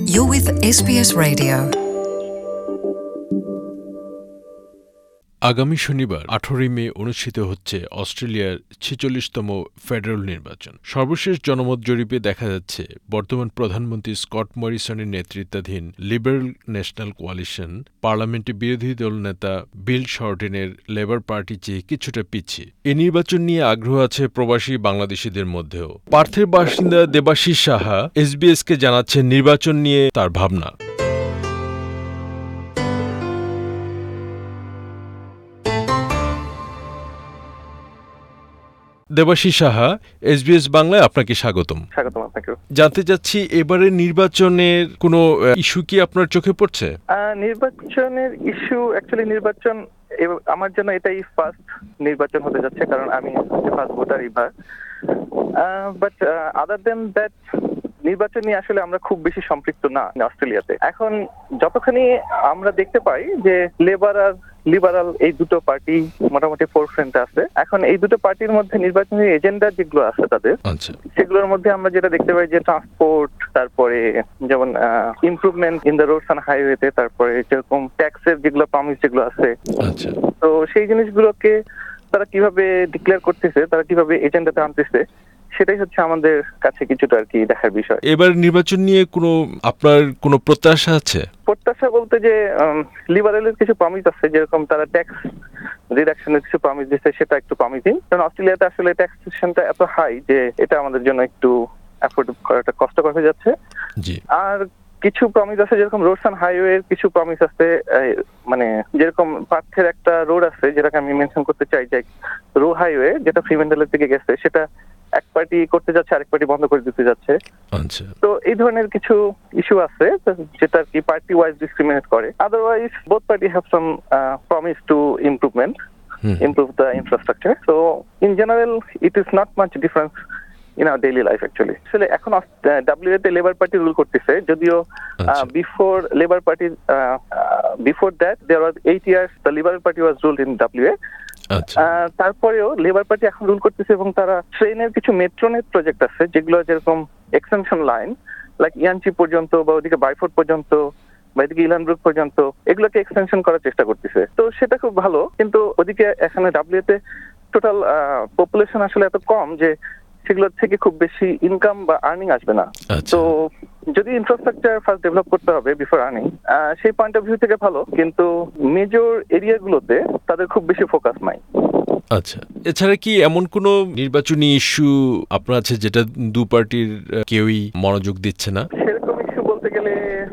You're with SBS Radio. আগামী শনিবার 18 মে অনুষ্ঠিত হচ্ছে অস্ট্রেলিয়ার 46তম ফেডারেল নির্বাচন। সর্বশেষ জনমত জরিপে দেখা যাচ্ছে বর্তমান প্রধানমন্ত্রী স্কট মরিসনের নেতৃত্বাধীন লিবারেল ন্যাশনাল কোয়ালিশন পার্লামেন্টে বিরোধী দল নেতা বিল শর্টেনের লেবার পার্টি চেয়ে কিছুটা পিছিয়ে। এই নির্বাচন নিয়ে আগ্রহ আছে প্রবাসী বাংলাদেশিদের মধ্যেও। পার্থের বাসিন্দা দেবাশিস সাহা এসবিএসকে জানাচ্ছেন নির্বাচন নিয়ে তার ভাবনা। দেবাশিস সাহা, এসবিএস বাংলায় আপনাকে স্বাগতম। আপনাকে। জানতে চাচ্ছি, এবারের নির্বাচনের কোনো ইস্যু কি আপনার চোখে পড়ছে? নির্বাচনের ইস্যু, নির্বাচন আমার জন্য এটাই ফার্স্ট নির্বাচন হতে যাচ্ছে, কারণ আমি ফার্স্ট ভোটার এবার। বাট আদার দেন দ্যাট, নির্বাচন নিয়ে আসলে আমরা খুব বেশি সম্পৃক্ত না অস্ট্রেলিয়াতে। এখন যতখানি আমরা দেখতে পাই যে লেবার আর লিবারাল এই দুটো পার্টি মোটামুটি ফোরফ্রন্টে আছে। এখন এই দুটো পার্টির মধ্যে নির্বাচনী এজেন্ডা যেগুলো আছে তাদের, সেগুলোর মধ্যে আমরা যেটা দেখতে পাই যে ট্রান্সপোর্ট, তারপরে যেমন improvement in the roads and হাইওয়েতে, তারপরে যেরকম ট্যাক্সের যেগুলো প্রমিস যেগুলো আছে, তো সেই জিনিসগুলোকে তারা কিভাবে ডিক্লেয়ার করতেছে, তারা কিভাবে এজেন্ডাতে আনতেছে, সেটাই হচ্ছে আমাদের কাছে কিছুটা আর কি দেখার বিষয়। এবার নির্বাচন নিয়ে আপনার কোনো প্রত্যাশা আছে? প্রত্যাশা বলতে যে লিবারেলের কিছু প্রমিস আছে, যেরকম তারা ট্যাক্স রিডাকশনের কিছু প্রমিস দিচ্ছে, সেটা একটু প্রমিসিং। কারণ অস্ট্রেলিয়াতে আসলে ট্যাক্সেশনটা এত হাই যে এটা আমাদের জন্য একটু অ্যাফোর্ড করাটা কষ্টকর হয়ে যাচ্ছে। আর কিছু প্রমিস আছে, যেরকম রোডস অ্যান্ড হাইওয়ে কিছু প্রমিস আছে, মানে যেরকম পার্থের একটা রোড আছে যেটাকে আমি মেনশন করতে চাই, যে রো হাইওয়ে যেটা ফ্রিম্যান্ডেলের দিকে গেছে, সেটা এক পার্টি করতে যাচ্ছে, আরেক পার্টি বন্ধ করে দিতে যাচ্ছে। তো এই ধরনের কিছু ইস্যু আছে যেটা কি পার্টি ওয়াইজ ডিসক্রিমিনেট করে। Otherwise both party have some promise to improve the infrastructure. So in general it is not much difference in our daily life actually. এখন WA তে লেবার পার্টি রুল করতেছে, যদিও before that there was 8 years the Liberal Party was ruled in WA. তারপরেও Labor Party এখন rule করতেছে, এবং তারা ট্রেনের কিছু মেট্রোনেট প্রজেক্ট আছে যেগুলো যেরকম এক্সটেনশন লাইন লাইক ইয়ানচি পর্যন্ত বা ওদিকে বাইফোর্ড পর্যন্ত বা এদিকে ইলানব্রুক পর্যন্ত, এগুলোকে এক্সটেনশন করার চেষ্টা করতেছে। তো সেটা খুব ভালো, কিন্তু ওদিকে এখানে ডাব্লিউতে টোটাল পপুলেশন আসলে এত কম যে সেগুলোর থেকে খুব বেশি ইনকাম বা আর্নিং আসবে না। তো যদি ইনফ্রাস্ট্রাকচার ফার্স্ট ডেভেলপ করতে হবে বিফোর আর্নিং, সেই পয়েন্ট অফ ভিউ থেকে ভালো, কিন্তু মেজর এরিয়াগুলোতে তাদের খুব বেশি ফোকাস নাই। আচ্ছা, এছাড়া কি এমন কোনো নির্বাচনী ইস্যু আপনার আছে যেটা দু পার্টির কেউই মনোযোগ দিচ্ছে না? সেরকম ইস্যু বলতে গেলে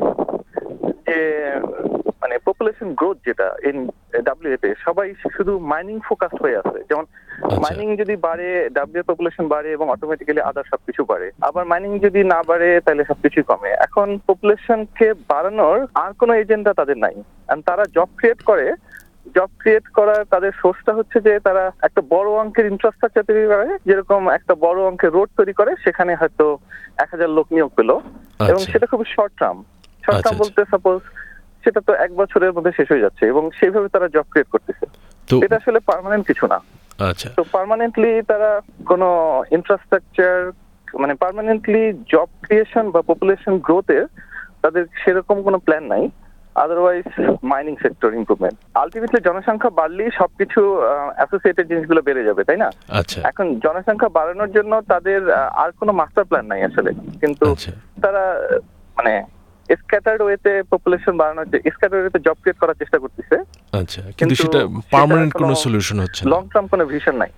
যে মানে পপুলেশন গ্রোথ যেটা ইন ডাব্লিউএ তে, সবাই শুধু মাইনিং ফোকাস হয়ে আছে। যেমন মাইনিং যদি বাড়ে, ডাব্লিউ পপুলেশন বাড়ে এবং অটোমেটিক্যালি আদার সবকিছু বাড়ে। আবার মাইনিং যদি না বাড়ে তাহলে সবকিছু কমে। এখন পপুলেশনকে বাড়ানোর আর কোনো এজেন্ডা তাদের নাই। তারা জব ক্রিয়েট করার তাদের সোর্সটা হচ্ছে যে তারা একটা বড় অঙ্কের ইনফ্রাস্ট্রাকচার তৈরি করে, যেরকম একটা বড় অঙ্কের রোড তৈরি করে, সেখানে হয়তো 1000 লোক নিয়োগ পেলো, এবং সেটা খুব শর্ট টার্ম বলতে সাপোজ সেটা তো 1 বছরের মধ্যে শেষ হয়ে যাচ্ছে, এবং সেইভাবে তারা জব ক্রিয়েট করতেছে। এটা আসলে পার্মানেন্ট কিছু না। তো পার্মানেন্টলি তারা কোনো ইনফ্রাস্ট্রাকচার, মানে পার্মানেন্টলি জব ক্রিয়েশন বা পপুলেশন গ্রোথের তাদের সেরকম কোনো প্ল্যান নাই। Otherwise mining sector improvement, ultimately জনসংখ্যা বাড়লেই সবকিছু অ্যাসোসিয়েটেড জিনিসগুলো বেড়ে যাবে, তাই না? এখন জনসংখ্যা বাড়ানোর জন্য তাদের আর কোনো মাস্টার প্ল্যান নাই আসলে, কিন্তু তারা মানে স্ক্যাটার্ড ওয়েতে পপুলেশন বাড়ানোর, স্ক্যাটার্ড ওয়েতে জব ক্রিয়েট করার চেষ্টা করতেছে। কিন্তু সেটা পার্মানেন্ট কোনো সলিউশন হচ্ছে না, লং টার্ম কোনো ভিশন নাই।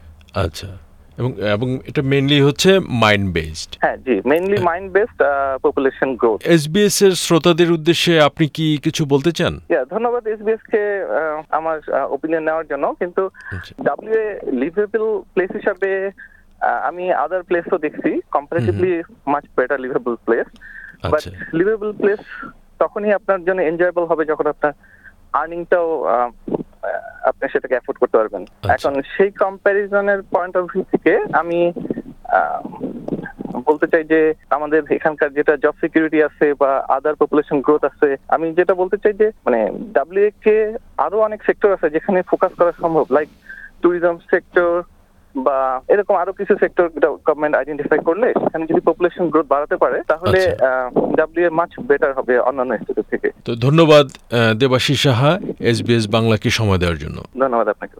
এবং এটা মেইনলি হচ্ছে মাইন্ড বেসড। জি, mainly mind based population growth. SBS এর শ্রোতাদের উদ্দেশ্যে আপনি কি কিছু বলতে চান? ধন্যবাদ এসবিএস কে আমার ওপিনিয়ন নেওয়ার জন্য। কিন্তু ডাব্লিউএ লিভেবল প্লেস হিসাবে আমি আদার প্লেসও দেখছি, comparatively much better liveable place. But liveable place তখনই আপনার জন্য এনজয়েবল হবে যখন আপনার আর্নিংটাও আপনি সেটাকে অ্যাফোর্ড করতে পারবেন। এখন সেই কম্প্যারিজনের পয়েন্ট অফ ভিউ থেকে আমি বলতে চাই যে আমাদের এখানকার যেটা জব সিকিউরিটি আছে বা আদার পপুলেশন গ্রোথ আছে, আমি যেটা বলতে চাই যে মানে ডাব্লিউএ কে আরো অনেক সেক্টর আছে যেখানে ফোকাস করা সম্ভব, লাইক ট্যুরিজম সেক্টর, বা এরকম আরো কিছু সেক্টর গভর্নমেন্ট আইডেন্টিফাই করলে সেখানে যদি পপুলেশন গ্রোথ বাড়াতে পারে তাহলে ডাব্লিউ মাচ বেটার হবে অন্যান্য ইনস্টিটিউট থেকে। তো ধন্যবাদ দেবাশিস সাহা SBS বাংলাকে সময় দেওয়ার জন্য। ধন্যবাদ আপনাকে।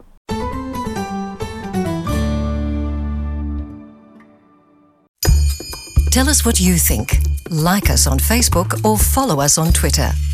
Tell us what you think. Like us on Facebook or follow us on Twitter.